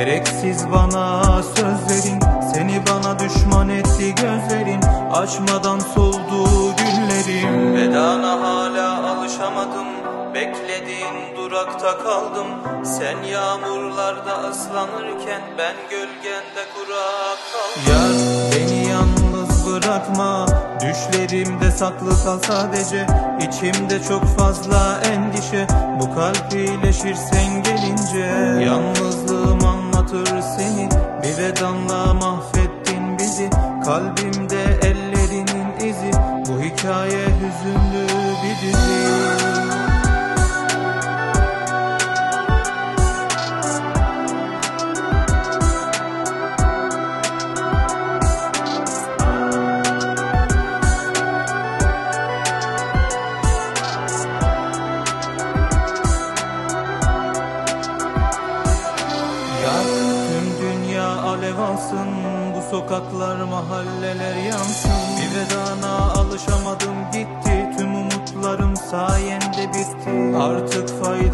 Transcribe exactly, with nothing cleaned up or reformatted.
Gereksiz bana sözlerin, seni bana düşman etti gözlerin. Açmadan soldu güllerim. Vedana hala alışamadım, beklediğin durakta kaldım. Sen yağmurlarda ıslanırken ben gölgende kurak kaldım. Yar beni yalnız bırakma, düşlerimde saklı kal sadece. İçimde çok fazla endişe, bu kalp iyileşir sen gelince. Yalnızlığım anlatır seni, bir vedanla mahvettin bizi. Kalbimde ellerinin izi, bu hikaye hüzünlü bir dizi. Tüm dünya alev alsın, bu sokaklar mahalleler yansın. Bir vedana alışamadım gitti, tüm umutlarım sayende bitti. Artık fayda